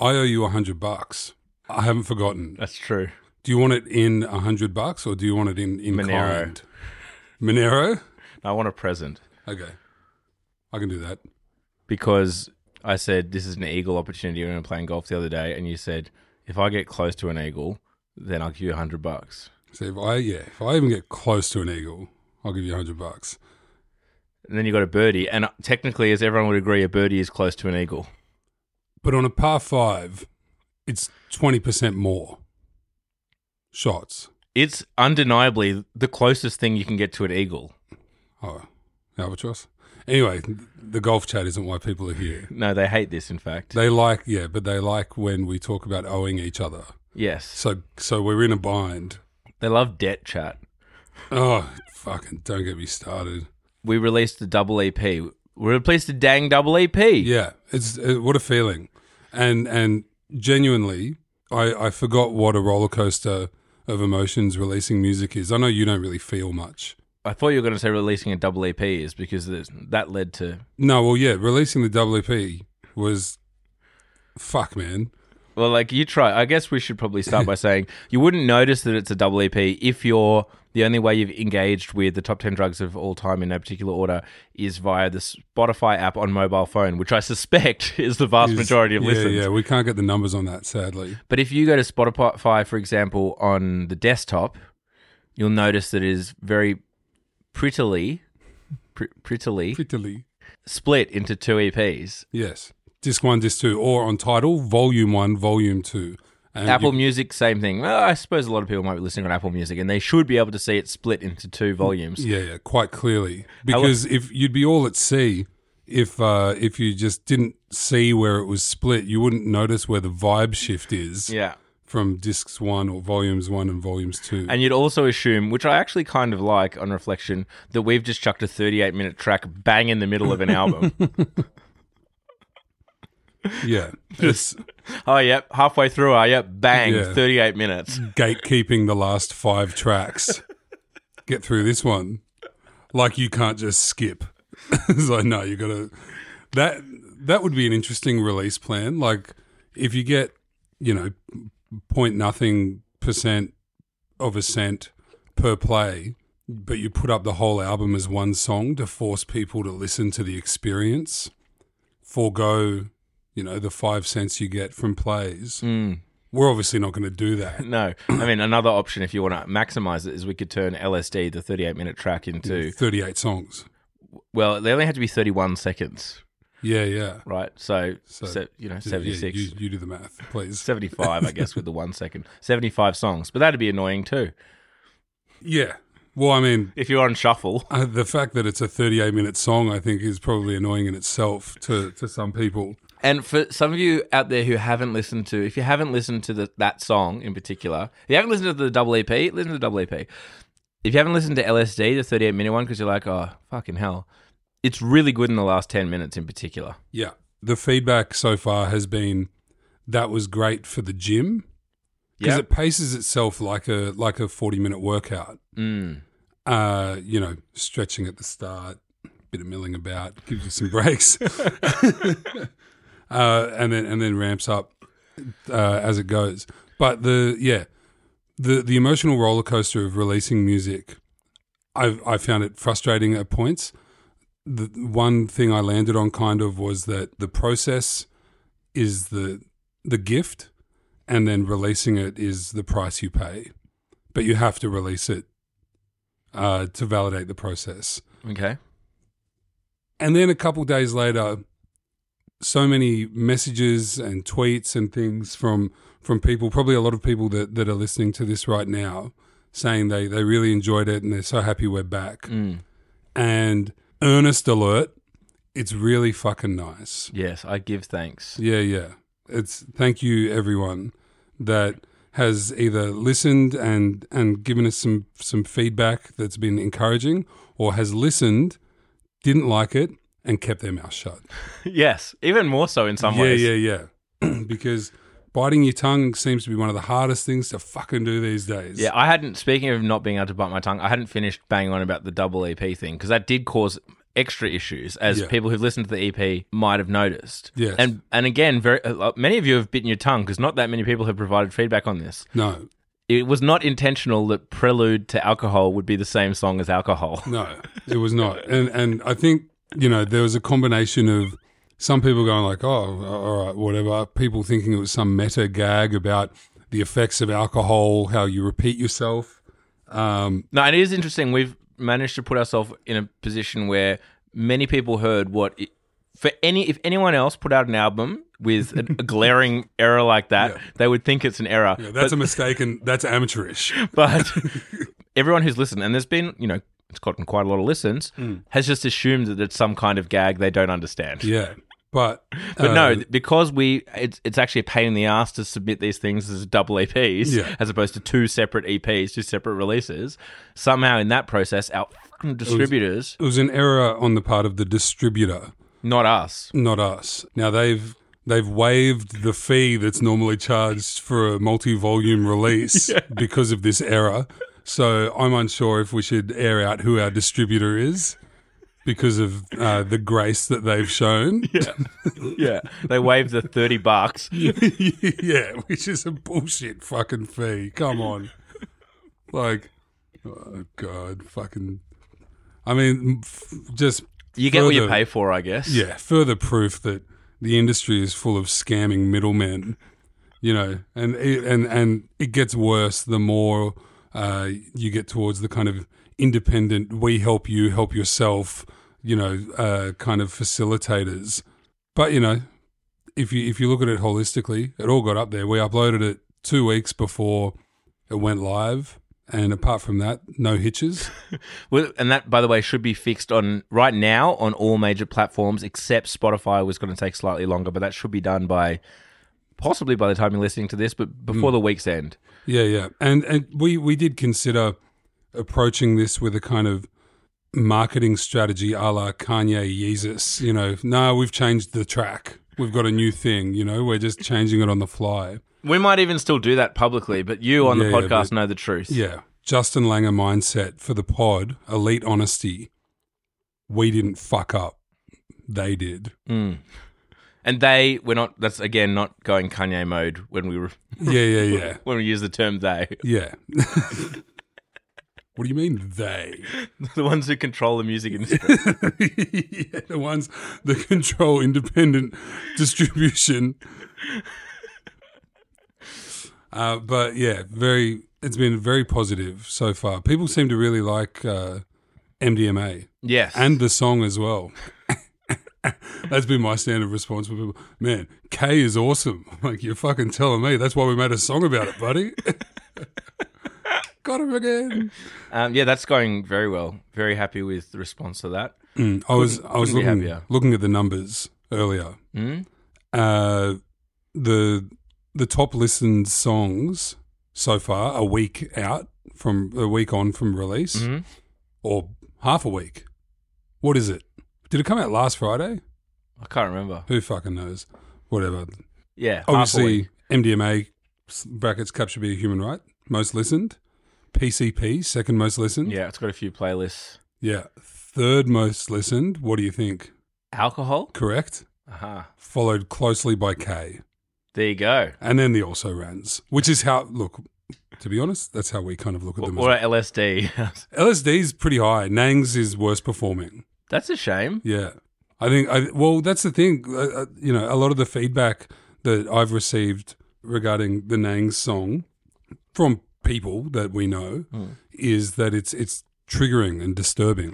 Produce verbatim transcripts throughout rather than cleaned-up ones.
I owe you a hundred bucks. I haven't forgotten. That's true. Do you want it in a hundred bucks or do you want it in, in Monero. kind? Monero? I want a present. Okay. I can do that. Because I said, this is an eagle opportunity when we were playing golf the other day, and you said, if I get close to an eagle, then I'll give you a hundred bucks. So if I, yeah, if I even get close to an eagle, I'll give you a hundred bucks. And then you got a birdie, and technically, as everyone would agree, a birdie is close to an eagle. But on a par five, it's twenty percent more shots. It's undeniably the closest thing you can get to an eagle. Oh, albatross. Anyway, the golf chat isn't why people are here. No, they hate this, in fact. They like, yeah, but they like when we talk about owing each other. Yes. So, so we're in a bind. They love debt chat. Oh, fucking don't get me started. We released a double E P. We released a dang double E P. Yeah, it's it, what a feeling. And and genuinely, I, I forgot what a roller coaster of emotions releasing music is. I know you don't really feel much. I thought you were going to say releasing a double E P is because that led to... No, well, yeah, releasing the double E P was... Fuck, man. Well, like, you try... I guess we should probably start by saying you wouldn't notice that it's a double E P if you're... The only way you've engaged with the top ten drugs of all time in no particular order is via the Spotify app on mobile phone, which I suspect is the vast Is- majority of yeah, listens. Yeah, we can't get the numbers on that, sadly. But if you go to Spotify, for example, on the desktop, you'll notice that it is very prettily, pr- prettily Prettily. split into two E Ps. Yes. Disc one, disc two, or on Tidal, volume one, volume two. And Apple you- Music, same thing. Well, I suppose a lot of people might be listening on Apple Music, and they should be able to see it split into two volumes. Yeah, yeah, quite clearly. Because if you'd be all at sea if uh, if you just didn't see where it was split, you wouldn't notice where the vibe shift is Yeah. from discs one or volumes one and volumes two. And you'd also assume, which I actually kind of like on reflection, that we've just chucked a thirty-eight minute track bang in the middle of an album. yeah, it's Oh, yep. Halfway through, oh, yep. Bang. Yeah. thirty-eight minutes. gatekeeping the last five tracks. Get through this one. Like you can't just skip. It's like, no, you got to... That, that would be an interesting release plan. Like if you get, you know, point nothing percent of a cent per play, but you put up the whole album as one song to force people to listen to the experience, forego, you know, the five cents you get from plays. Mm. We're obviously not going to do that. No. I mean, another option, if you want to maximize it, is we could turn L S D, the thirty-eight minute track, into... thirty-eight songs. Well, they only had to be thirty-one seconds, Yeah, yeah. right? So, So, se- you know, Yeah, seventy-six. you, you do the math, please. seventy-five, I guess, with the one second. seventy-five songs. But that'd be annoying too. Yeah. Well, I mean, If you're on shuffle. uh, the fact that it's a thirty-eight minute song, I think, is probably annoying in itself to, to some people. And for some of you out there who haven't listened to, if you haven't listened to the, that song in particular, if you haven't listened to the double E P, listen to the double E P. If you haven't listened to L S D, the thirty-eight minute one, because you're like, oh, fucking hell, it's really good in the last ten minutes in particular. Yeah. The feedback so far has been that was great for the gym because Yeah. it paces itself like a like a forty minute workout. Mm. Uh, you know, stretching at the start, bit of milling about, gives you some breaks, uh, and then and then ramps up uh, as it goes. But the yeah, the the emotional roller coaster of releasing music, I I found it frustrating at points. The one thing I landed on kind of was that the process is the the gift, and then releasing it is the price you pay. But you have to release it uh, to validate the process. Okay. And then a couple days later, so many messages and tweets and things from from people, probably a lot of people that, that are listening to this right now, saying they, they really enjoyed it and they're so happy we're back. Mm. And earnest alert, it's really fucking nice. Yes, I give thanks. Yeah, yeah. It's thank you everyone that has either listened and and given us some some feedback that's been encouraging, or has listened, didn't like it, and kept their mouth shut. Yes, even more so in some yeah, ways. yeah, yeah. Because biting your tongue seems to be one of the hardest things to fucking do these days. Yeah, I hadn't, speaking of not being able to bite my tongue, I hadn't finished banging on about the double E P thing because that did cause extra issues, as Yeah. people who've listened to the E P might have noticed. Yes. And and again, very uh, many of you have bitten your tongue because not that many people have provided feedback on this. No, It was not intentional that Prelude to Alcohol would be the same song as Alcohol. no, it was not. And and I think, you know, there was a combination of some people going like, oh, all right, whatever. People thinking it was some meta gag about the effects of alcohol, how you repeat yourself. Um, No, and it is interesting. We've managed to put ourselves in a position where many people heard what it, for any if anyone else put out an album with a, a glaring error like that, Yeah. they would think it's an error. yeah, that's a mistake and that's amateurish. But everyone who's listened, and there's been, you know, it's gotten quite a lot of listens, Mm. has just assumed that it's some kind of gag they don't understand. Yeah. But, But uh, no, because we, it's it's actually a pain in the ass to submit these things as double E Ps Yeah. as opposed to two separate E Ps, two separate releases. Somehow in that process, our fucking distributors, it was an error on the part of the distributor, not us. not us. Now they've they've waived the fee that's normally charged for a multi-volume release because of this error. So I'm unsure if we should air out who our distributor is because of uh, the grace that they've shown. Yeah, yeah. They waived the thirty bucks. Yeah, which is a bullshit fucking fee. Come on. Like, oh God, fucking. I mean, f- just. You get what you further- pay for, I guess. Yeah, further proof that the industry is full of scamming middlemen, you know, and it, and and it gets worse the more uh, you get towards the kind of independent, we help you, help yourself, you know, uh, kind of facilitators. But you know, if you if you look at it holistically, it all got up there. We uploaded it two weeks before it went live. And apart from that, no hitches. Well, and that, by the way, should be fixed on right now on all major platforms, except Spotify was going to take slightly longer, but that should be done by possibly by the time you're listening to this, but before the week's end. Yeah, yeah. And and we, we did consider approaching this with a kind of marketing strategy a la Kanye Yeezus. You know, no, we've changed the track. We've got a new thing, you know, we're just changing it on the fly. We might even still do that publicly, but you on the Yeah, yeah, podcast but- know the truth. Yeah. Justin Langer mindset for the pod, elite honesty. We didn't fuck up. They did. Mm. And they, we're not, that's again not going Kanye mode when we were, Yeah, yeah, yeah. when we use the term they. Yeah. What do you mean they? The ones who control the music industry. Yeah, the ones that control independent distribution. Uh, but yeah, very. It's been very positive so far. People seem to really like uh, M D M A Yes. and the song as well. That's been my standard response from people. Man, K is awesome. Like, you're fucking telling me. That's why we made a song about it, buddy. Got him again. Um, yeah, that's going very well. Very happy with the response to that. Mm, I was I was couldn't be looking happier. looking at the numbers earlier. Mm? Uh, the the top listened songs so far, a week out from a week on from release, Mhm. or half a week. What is it? Did it come out last Friday? I can't remember. Who fucking knows? Whatever. Yeah, half a week. Obviously, M D M A brackets capture be a human right. Most listened. P C P second most listened. Yeah, it's got a few playlists. Yeah. Third most listened. What do you think? Alcohol? Correct. Aha. Followed closely by K. There you go. And then the also rans, which is how, look, to be honest, that's how we kind of look at them. Or as L S D. L S D's pretty high. Nangs is worst performing. That's a shame. Yeah. I think, I well, that's the thing. Uh, uh, you know, a lot of the feedback that I've received regarding the Nangs song from people that we know Mm. is that it's it's triggering and disturbing.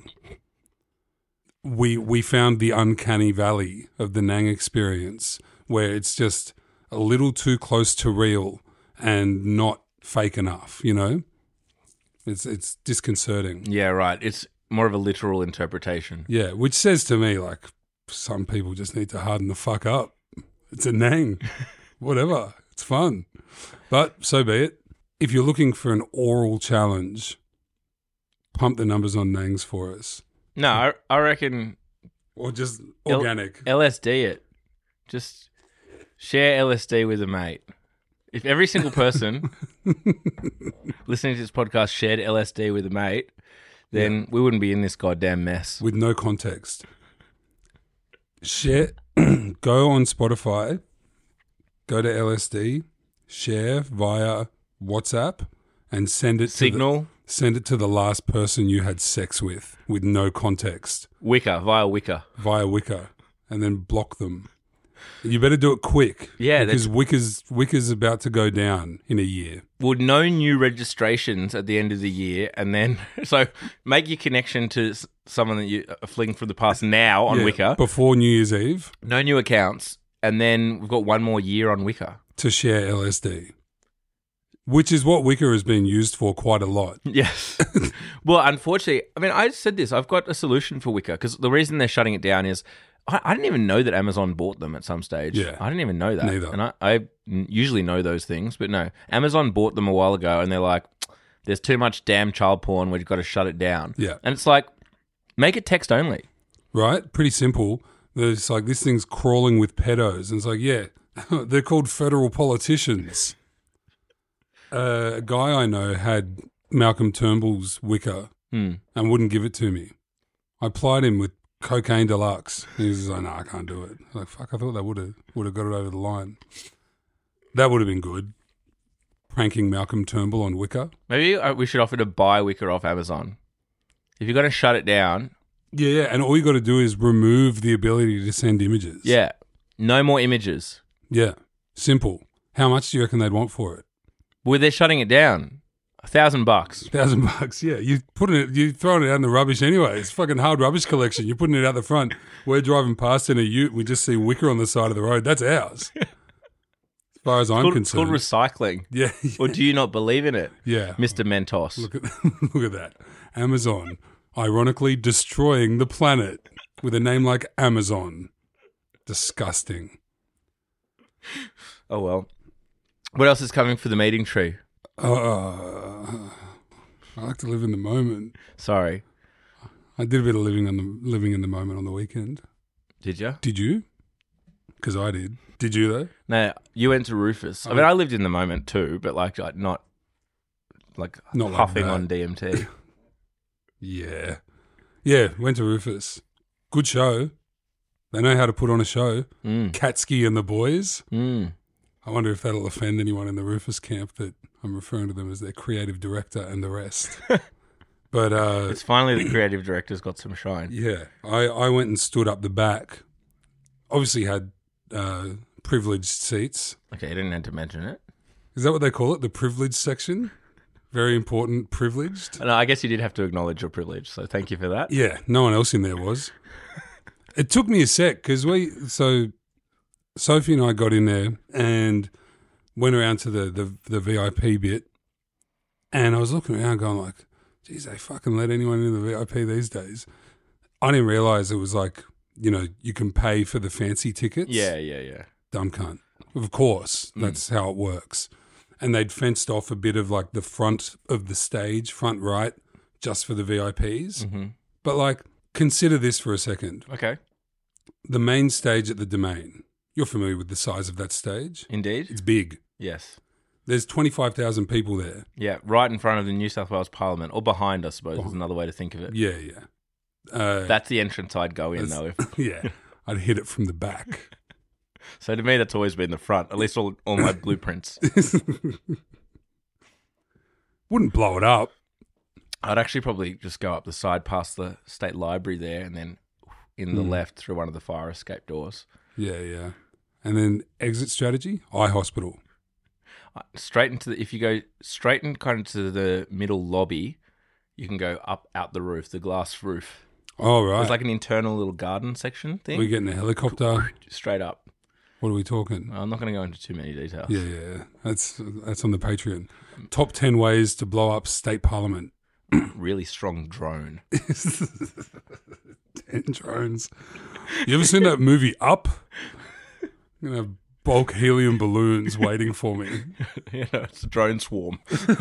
We we found the uncanny valley of the Nang experience where it's just a little too close to real and not fake enough, you know? It's it's disconcerting. Yeah, right. It's more of a literal interpretation. Yeah, which says to me, like, some people just need to harden the fuck up. It's a Nang. Whatever. It's fun. But so be it. If you're looking for an oral challenge, pump the numbers on Nangs for us. No, I, I reckon Or just L- organic. L S D it. Just share L S D with a mate. If every single person listening to this podcast shared L S D with a mate, then we wouldn't be in this goddamn mess. with no context. Share, go on Spotify, go to L S D, share via WhatsApp, and send it Signal, to the, send it to the last person you had sex with, with no context, Wicker, via Wicker. via Wicker, and then block them. You better do it quick, Yeah, because Wicker's Wicker's about to go down in a year. Would no new registrations at the end of the year, and then so make your connection to s- someone that you are fling from the past now on Yeah, Wicker. before New Year's Eve No new accounts, and then we've got one more year on Wicker. to share L S D, which is what Wicker has been used for quite a lot. Yes. Well, unfortunately, I mean, I said this. I've got a solution for Wicker because the reason they're shutting it down is I, I didn't even know that Amazon bought them at some stage. Yeah. I didn't even know that. Neither. And I, I usually know those things, but no. Amazon bought them a while ago, and they're like, "There's too much damn child porn. We've got to shut it down." Yeah. And it's like, make it text only. Right? Pretty simple. It's like, this thing's crawling with pedos. And it's like, yeah, they're called federal politicians. Uh, a guy I know had Malcolm Turnbull's Wicker Hmm. and wouldn't give it to me. I plied him with cocaine deluxe. He was like, no, I can't do it. I'm like, fuck, I thought that would have would have got it over the line. That would have been good. Pranking Malcolm Turnbull on Wicker. Maybe uh, we should offer to buy Wicker off Amazon. If you're going to shut it down, Yeah, yeah. And all you got to do is remove the ability to send images. yeah, no more images. Yeah. Simple. How much do you reckon they'd want for it? Well, they're shutting it down. A thousand bucks. Thousand bucks, yeah. You putting it, you throwing it out in the rubbish anyway. It's fucking hard rubbish collection. You're putting it out the front. We're driving past in a ute. We just see Wicker on the side of the road. That's ours, as far as I'm It's called, it's called concerned. recycling. Yeah, yeah, Or do you not believe in it, yeah. Mister Mentos? Look at look at that. Amazon, ironically destroying the planet with a name like Amazon. Disgusting. Oh well. What else is coming for the meeting tree? Uh, I like to live in the moment. Sorry, I did a bit of living on the living in the moment on the weekend. did you? Did you? Because I did. Did you though? No, you went to Rufus. I Oh. mean, I lived in the moment too, but like, like not like Not like huffing that. on D M T. Yeah. Yeah, went to Rufus. Good show. They know how to put on a show. Mm. Katsky and the boys. Mm. I wonder if that'll offend anyone in the Rufus camp that I'm referring to them as their creative director and the rest. But uh, It's finally the creative director's got some shine. yeah, I, I went and stood up the back. Obviously had uh, privileged seats. Okay, you didn't have to mention it. Is that what they call it? The privileged section? Very important, privileged. No, I guess you did have to acknowledge your privilege, so thank you for that. Yeah, no one else in there was. It took me a sec because we, so Sophie and I got in there and went around to the, the, the V I P bit, and I was looking around going like, geez, they fucking let anyone in the V I P these days. I didn't realise it was like, you know, you can pay for the fancy tickets. Yeah, yeah, yeah. Dumb cunt. Of course, that's how it works. And they'd fenced off a bit of like the front of the stage, front right, just for the V I Ps. Mm-hmm. But like, consider this for a second. Okay, The main stage at the Domain. You're familiar with the size of that stage? indeed. It's big. Yes. There's twenty-five thousand people there. Yeah, right in front of the New South Wales Parliament, or behind, I suppose, is another way to think of it. Yeah, yeah. Uh, That's the entrance I'd go in, though. If, yeah. I'd hit it from the back. so to me, that's always been the front, at least all, all my blueprints. Wouldn't blow it up. I'd actually probably just go up the side past the State Library there and then in the Hmm. left through one of the fire escape doors. Yeah, yeah. And then exit strategy, eye hospital. Uh, Straight into the, if you go straight and kind of to the middle lobby, you can go up out the roof, the glass roof. Oh, right. There's like an internal little garden section thing. We're getting a helicopter. Straight up. What are we talking? I'm not going to go into too many details. Yeah, yeah. That's that's on the Patreon. Top ten ways to blow up state parliament. Really strong drone. Ten drones. You ever seen that movie Up? I'm gonna have bulk helium balloons waiting for me. You know, it's a drone swarm.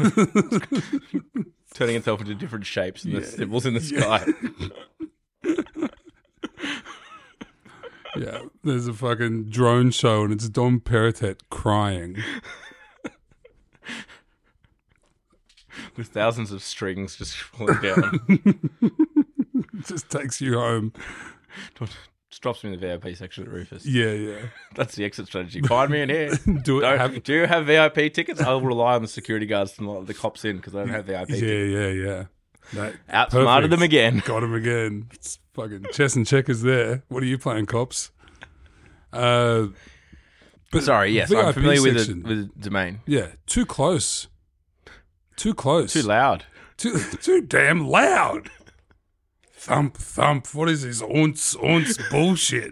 Turning itself into different shapes and the symbols in the Yeah. sky. Yeah, there's a fucking drone show and it's Dom Perrottet crying. with thousands of strings just falling down. Just takes you home. Just drops me in the V I P section at Rufus. Yeah, yeah. That's the exit strategy. Find me in here. Do it. Don't- Have, do you have V I P tickets? I'll rely on the security guards to let the cops in because I don't have V I P yeah, tickets. yeah, yeah. That, Outsmarted them again. Got him again. It's fucking chess and checkers there. What are you playing, cops? Uh, but Sorry, yes, V I P I'm familiar with section, the, with the domain. Yeah, too close. Too close. Too loud. Too, too damn loud. Thump, thump. What is this? Aunts, aunts bullshit.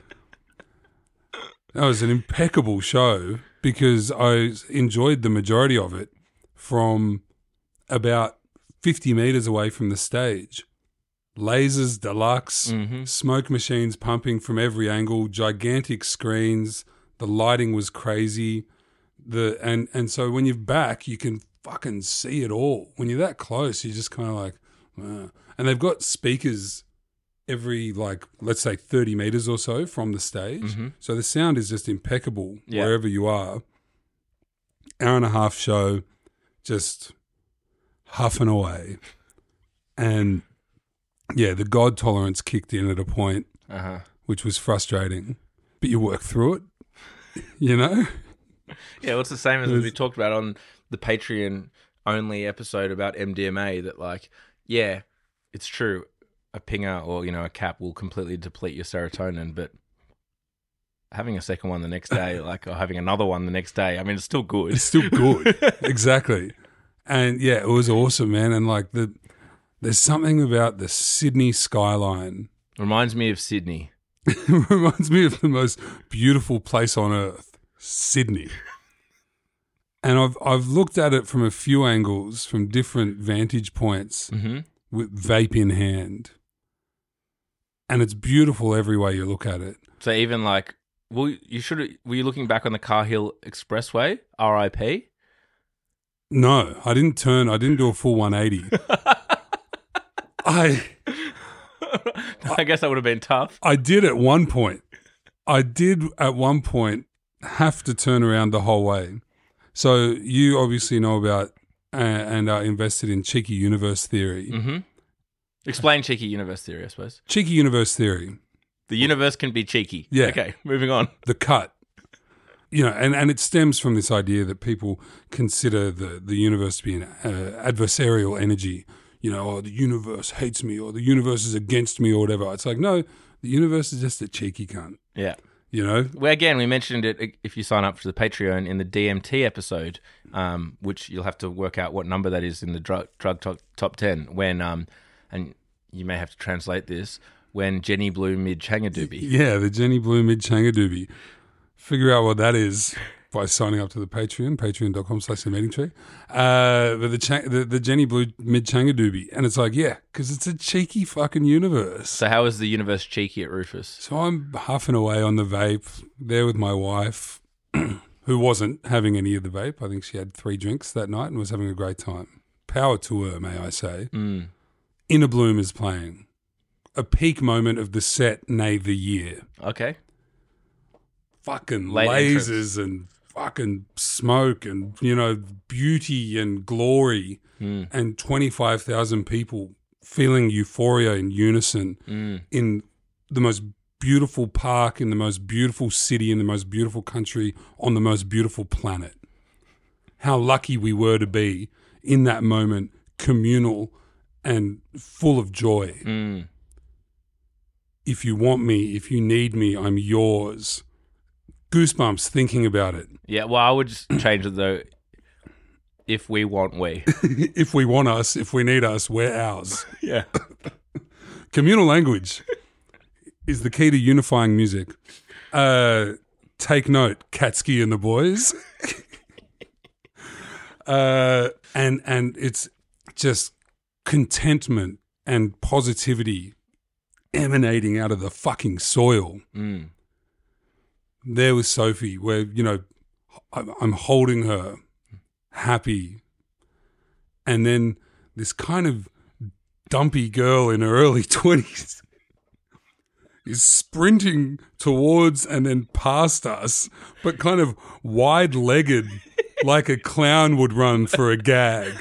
That was an impeccable show because I enjoyed the majority of it from about fifty metres away from the stage. Lasers deluxe, Mm-hmm. smoke machines pumping from every angle, gigantic screens. The lighting was crazy. The and and so when you're back, you can fucking see it all. When you're that close, you're just kind of like, wow. And they've got speakers every, like, let's say thirty meters or so from the stage. Mm-hmm. So the sound is just impeccable Yeah. wherever you are. Hour and a half show, just huffing away. And yeah, the God tolerance kicked in at a point, Uh-huh. which was frustrating. But you work through it, you know? Yeah, well, it's the same as we talked about on the Patreon only episode about M D M A that, like, yeah, it's true. A pinger or, you know, a cap will completely deplete your serotonin, but having a second one the next day, like, or having another one the next day, I mean, it's still good. It's still good. Exactly. And yeah, it was awesome, man. And like the there's something about the Sydney skyline. Reminds me of Sydney. It reminds me of the most beautiful place on earth, Sydney. And I've I've looked at it from a few angles, from different vantage points, Mm-hmm. with vape in hand. And it's beautiful every way you look at it. So even like, well, you should. Were you looking back on the Carhill Expressway? R I P. No, I didn't turn. I didn't do a full one eighty. I I guess that would have been tough. I did at one point. I did at one point have to turn around the whole way. So you obviously know about uh, and are invested in cheeky universe theory. Mm-hmm. Explain cheeky universe theory, I suppose. Cheeky universe theory. The universe can be cheeky. Yeah. Okay, moving on. The cut. You know, and, and it stems from this idea that people consider the, the universe to be an uh, adversarial energy. You know, oh, the universe hates me or the universe is against me or whatever. It's like, no, the universe is just a cheeky cunt. Yeah. You know? Well, again, we mentioned it if you sign up for the Patreon in the D M T episode, um, which you'll have to work out what number that is in the drug, drug top, top ten, when, um, and you may have to translate this, when Jenny Blue mid Changadoobie. Yeah, the Jenny Blue mid Changadoobie. Figure out what that is by signing up to the Patreon, patreon.com slash the meeting tree. Uh, but the, cha- the the Jenny Blue mid Changadoobie. And it's like, yeah, because it's a cheeky fucking universe. So how is the universe cheeky at Rufus? So I'm huffing away on the vape, there with my wife, who wasn't having any of the vape. I think she had three drinks that night and was having a great time. Power to her, may I say. Mm. Inner Bloom is playing. A peak moment of the set, nay, the year. Okay. Fucking Late lasers and fucking smoke and, you know, beauty and glory Mm. and twenty-five thousand people feeling euphoria in unison Mm. in the most beautiful park, in the most beautiful city, in the most beautiful country, on the most beautiful planet. How lucky we were to be in that moment, communal and full of joy. Mm. If you want me, if you need me, I'm yours. Goosebumps thinking about it. Yeah, well, I would just change it, though. If we want we. If we want us, if we need us, we're ours. Yeah. Communal language is the key to unifying music. Uh, take note, Katsky and the boys. uh, and and it's just contentment and positivity emanating out of the fucking soil. Mm. There was Sophie, where, you know, I'm I'm holding her, happy. And then this kind of dumpy girl in her early twenties is sprinting towards and then past us, but kind of wide-legged, like a clown would run for a gag.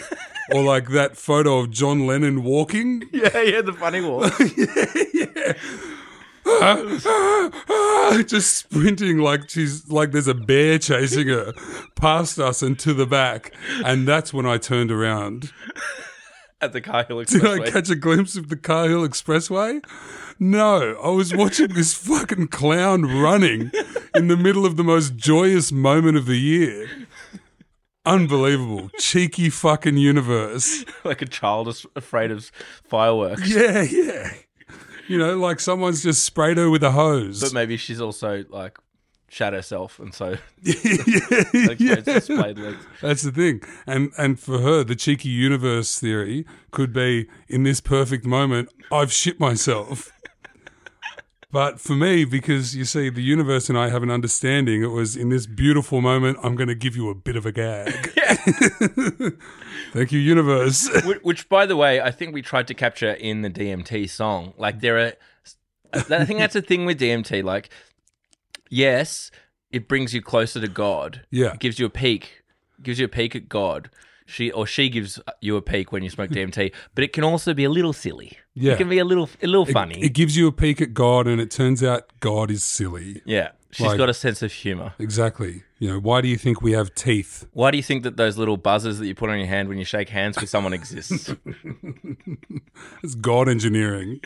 or like that photo of John Lennon walking. Yeah, yeah, the funny walk. yeah. Ah, ah, ah, just sprinting like she's like there's a bear chasing her past us and to the back. And that's when I turned around. At the Cahill Did Expressway. I catch a glimpse of the Cahill Expressway? No, I was watching this fucking clown running in the middle of the most joyous moment of the year. Unbelievable. Cheeky fucking universe. Like a child is afraid of fireworks. Yeah, yeah. You know, like someone's just sprayed her with a hose. But maybe she's also like shat herself, and so yeah, like, yeah. displayed legs. That's the thing. And and for her, the cheeky universe theory could be, in this perfect moment, I've shit myself. But for me, because you see, the universe and I have an understanding, it was in this beautiful moment, I'm going to give you a bit of a gag. Yeah. Thank you, universe. which, which, by the way, I think we tried to capture in the D M T song. Like, there are, I think that's the thing with D M T. Like, yes, it brings you closer to God. Yeah. It gives you a peek. It gives you a peek at God. She or she gives you a peek when you smoke D M T, but it can also be a little silly. Yeah. It can be a little, a little It, funny. it gives you a peek at God, and it turns out God is silly. Yeah, she's Like- got a sense of humor. Exactly. You know, why do you think we have teeth? Why do you think that those little buzzers that you put on your hand when you shake hands with someone exists? It's God engineering.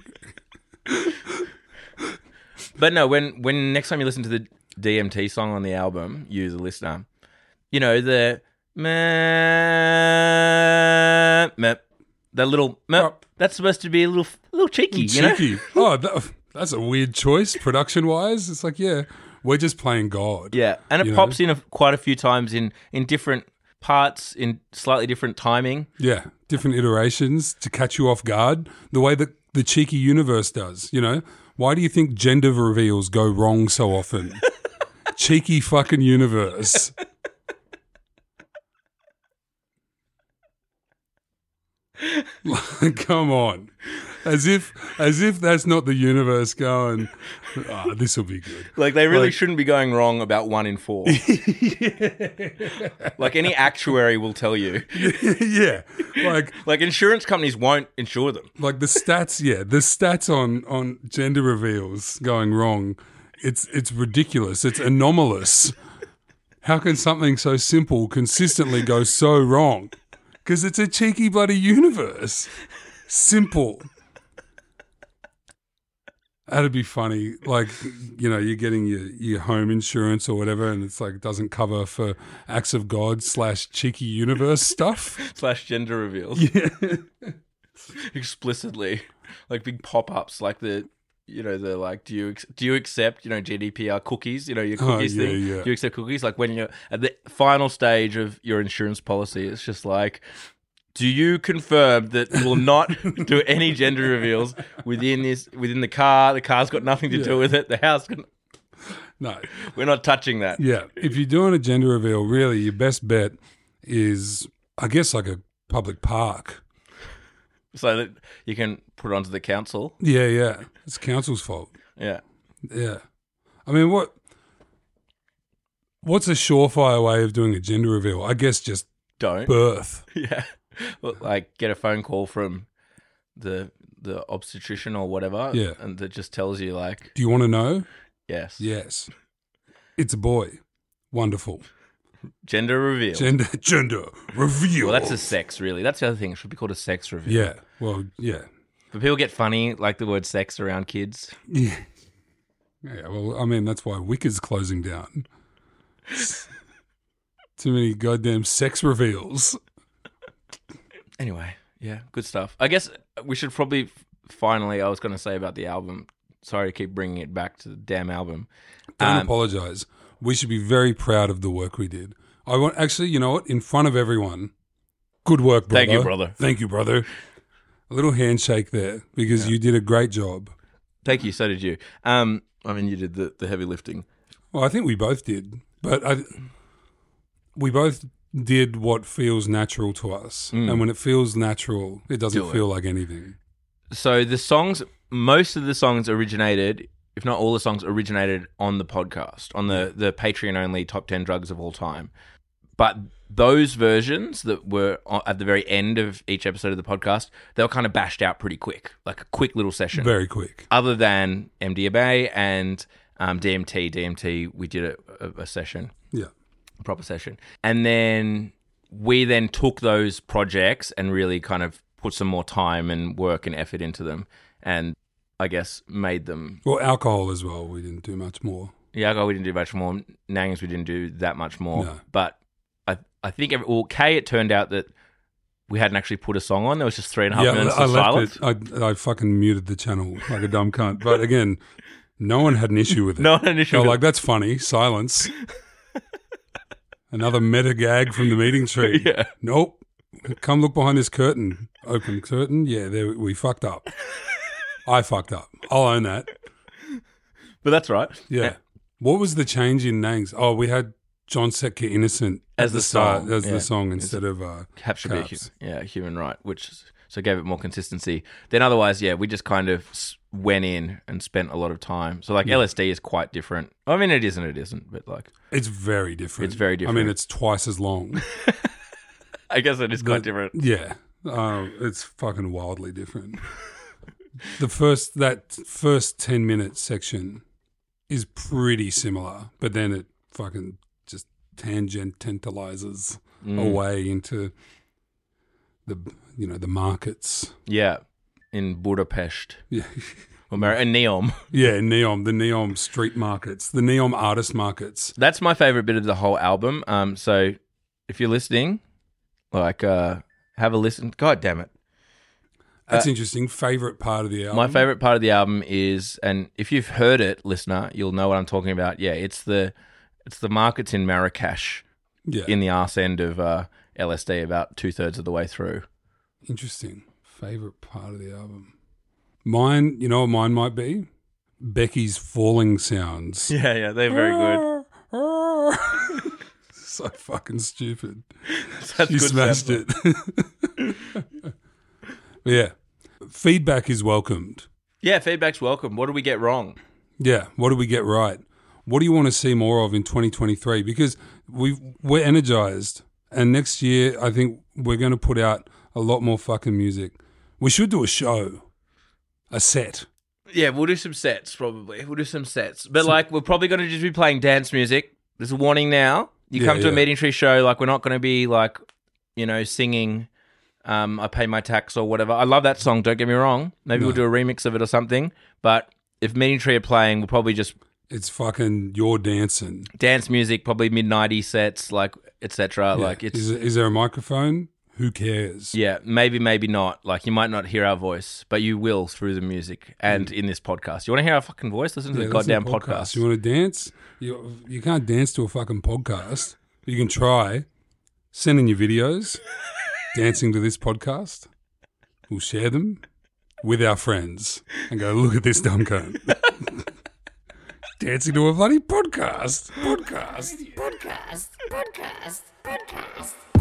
But no, when when next time you listen to the D M T song on the album, you the listener, you know the meh, meh, that little meh, Oh. that's supposed to be a little a little cheeky, you know? Cheeky. Oh, that, that's a weird choice, production-wise. It's like, yeah, we're just playing God. Yeah, and it You know? pops in a, quite a few times in in different parts, in slightly different timing. Yeah, different iterations to catch you off guard, the way that the cheeky universe does, you know? Why do you think gender reveals go wrong so often? Cheeky fucking universe. Like, come on. As if as if that's not the universe going, ah, this will be good. Like they really Like- shouldn't be going wrong about one in four. Like any actuary will tell you. Yeah. Like Like insurance companies won't insure them. like the stats, yeah, the stats on, on gender reveals going wrong, it's it's ridiculous. It's anomalous. How can something so simple consistently go so wrong? Because it's a cheeky bloody universe. Simple. That'd be funny. Like, you know, you're getting your, your home insurance or whatever, and it's like doesn't cover for acts of God slash cheeky universe stuff. Slash gender reveals. Yeah. Explicitly. Like big pop-ups like the you know the like do you ex- do you accept you know G D P R cookies, you know your Oh, cookies yeah, thing, yeah. do you accept cookies? Like when you're at the final stage of your insurance policy, it's just like, do you confirm that you will not do any gender reveals within this within the car? The car's got nothing to Yeah. do with it. The house got, No. we're not touching that. Yeah. If you're doing a gender reveal, really your best bet is, I guess, like a public park. So that you can put it onto the council. Yeah, yeah. It's council's fault. Yeah. Yeah. I mean, what? What's a surefire way of doing a gender reveal? I guess just Don't. birth. Yeah. Well, like get a phone call from the the obstetrician or whatever. Yeah. And that just tells you like, Do you want to know? yes. Yes. It's a boy. Wonderful. Gender reveal. Gender gender reveal. Well, that's a sex, really. That's the other thing. It should be called a sex reveal. Yeah. Well, yeah. But people get funny, like the word sex around kids. Yeah. Yeah, well, I mean, that's why Wicca's closing down. Too many goddamn sex reveals. Anyway, yeah, good stuff. I guess we should probably finally, I was going to say about the album. Sorry to keep bringing it back to the damn album. Don't Um, apologize. We should be very proud of the work we did. I want, actually, you know what? In front of everyone, good work, brother. Thank you, brother. Thank you, brother. A little handshake there because you did a great job. Thank you. So did you. Um, I mean, you did the, the heavy lifting. Well, I think we both did, but I, we both did what feels natural to us. And when it feels natural, it doesn't Do it. feel like anything. So the songs, most of the songs originated, if not all the songs originated on the podcast, on the, the Patreon only top ten drugs of all time. But those versions that were on- at the very end of each episode of the podcast, they were kind of bashed out pretty quick, like a quick little session. Very quick. Other than M D M A and um, D M T. D M T, we did a, a, a session, Yeah. a proper session. And then we then took those projects and really kind of put some more time and work and effort into them. And I guess made them... Well, alcohol as well. We didn't do much more. Yeah, alcohol we didn't do much more. Nangs we didn't do that much more. No. But I I think... Every, well, K, it turned out that we hadn't actually put a song on. There was just three and a half Yeah, minutes I of left silence. it. I, I fucking muted the channel like a dumb cunt. But again, no one had an issue with it. No one had an issue They were with like, that's funny. Silence. Another meta gag from the meeting tree. Yeah. Nope. Come look behind this curtain. Open curtain. Yeah, there we fucked up. I fucked up. I'll own that. But that's right. Yeah. What was the change in names? Oh, we had John Setka Innocent As at the start, song, as yeah. the song instead of uh, Cap should be a Caps. hu- yeah, human right, which is- so gave it more consistency. Then otherwise, yeah, we just kind of s- went in and spent a lot of time. So like L S D is quite different. I mean, it isn't, it isn't, but like It's very different. It's very I different. mean, it's twice as long. I guess it is quite The- different. Yeah, uh, it's fucking wildly different. The first that first ten minute section is pretty similar, but then it fucking just tangent tantalizes Mm. away into the you know the markets. Yeah, in Budapest Yeah, or Mar- and Neom. yeah, Neom, the Neom street markets, the Neom artist markets. That's my favorite bit of the whole album. Um, so if you're listening, like, uh, have a listen. God damn it. That's interesting. Favorite part of the album. My favorite part of the album is, and if you've heard it, listener, you'll know what I'm talking about. Yeah, it's the it's the markets in Marrakesh, Yeah, in the arse end of uh, L S D, about two thirds of the way through. interesting. Favorite part of the album. Mine, you know what mine might be? Becky's falling sounds. Yeah, yeah, they're very good. So fucking stupid. That's She good smashed sample. it. Yeah. Feedback is welcomed. Yeah, feedback's welcome. What did we get wrong? Yeah. What did we get right? What do you want to see more of in twenty twenty-three? Because we we're energized, and next year I think we're going to put out a lot more fucking music. We should do a show, a set. Yeah, we'll do some sets probably. We'll do some sets, but like we're probably going to just be playing dance music. There's a warning now. You Yeah, come to a yeah. meeting tree show, like we're not going to be like, you know, singing. Um, I pay my tax or whatever. I love that song. Don't get me wrong. Maybe No. we'll do a remix of it or something. But if meeting tree are playing, we'll probably just It's fucking you're dancing. dance music, probably mid nineties sets, like et cetera. Yeah. Like it's is, is there a microphone? Who cares? yeah, maybe maybe not. Like you might not hear our voice, but you will through the music and in this podcast. You want to hear our fucking voice? Listen to Yeah, the listen goddamn to podcast. You want to dance? You you can't dance to a fucking podcast. You can try. Send in your videos, dancing to this podcast. We'll share them with our friends and go, look at this dumb cunt. Dancing to a bloody podcast. Podcast. Podcast, podcast, podcast.